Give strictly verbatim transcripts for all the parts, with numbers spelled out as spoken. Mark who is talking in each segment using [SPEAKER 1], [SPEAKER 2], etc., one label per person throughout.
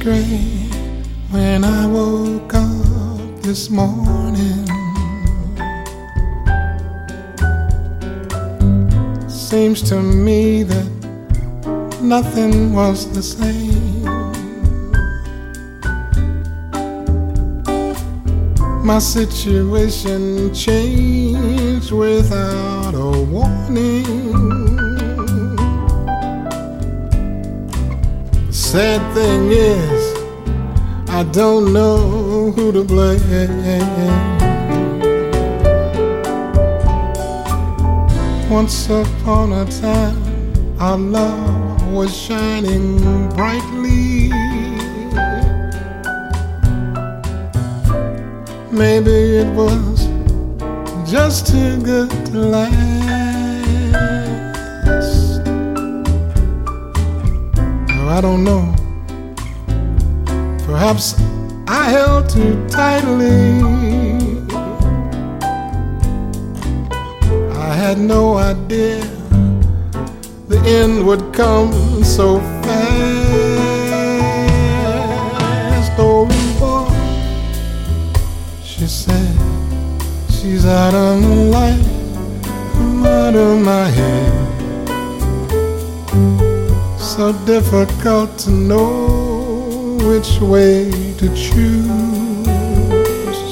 [SPEAKER 1] gray when I woke up this morning. Seems to me that nothing was the same. My situation changed without a warning. Sad thing is, I don't know who to blame. Once upon a time, our love was shining brightly. Maybe it was just too good to last. Oh, I don't know. Perhaps I held too tightly. I had no idea the end would come so fast. Oh, boy, she said she's out of my life, I'm out of my head. So difficult to know which way to choose.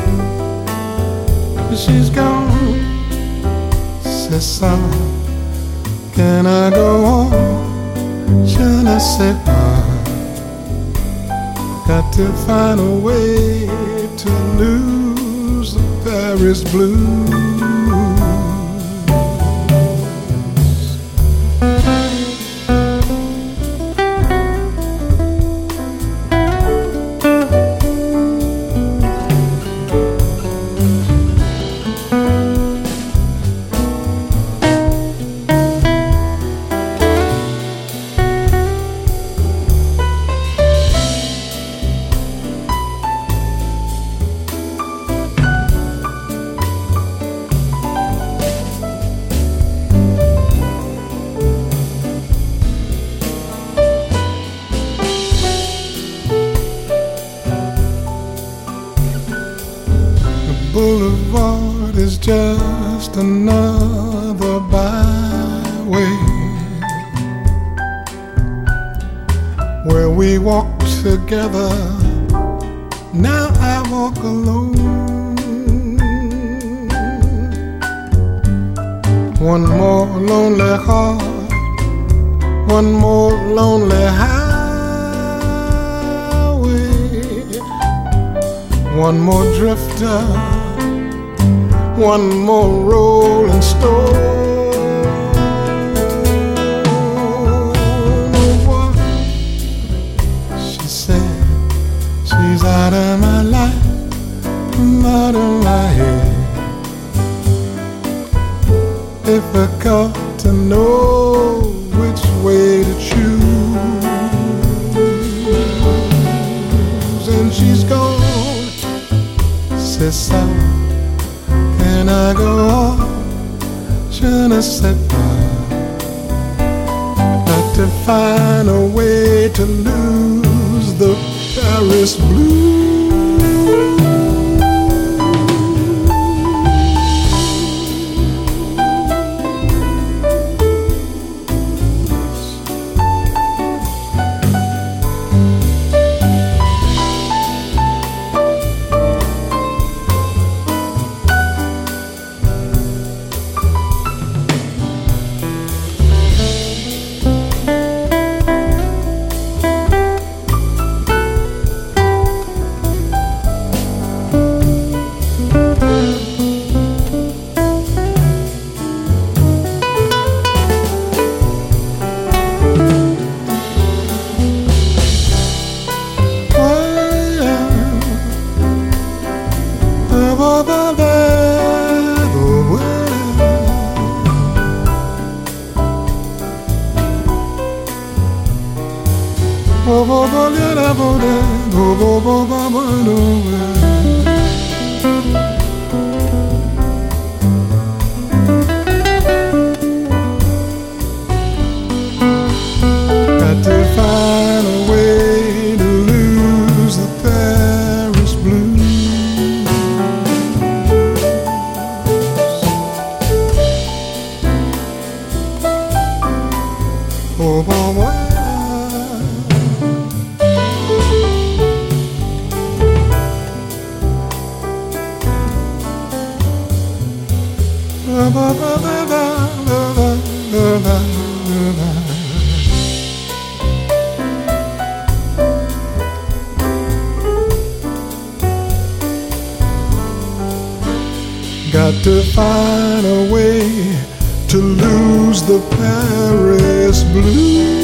[SPEAKER 1] She's gone, c'est ça. Can I go on? Je ne sais pas. Got to find a way to lose the Paris blues. Boulevard is just another byway where we walk together. Now I walk alone. One more lonely heart, one more lonely highway, one more drifter, one more rolling stone. She said she's out of my life, I'm out of my head. Difficult to know which way to choose. And she's gone, c'est ça. Can I go on? Je ne sais pas. Got to find a way to lose the Paris blues. Got to find a way to live. Got to find a way to lose the Paris blues.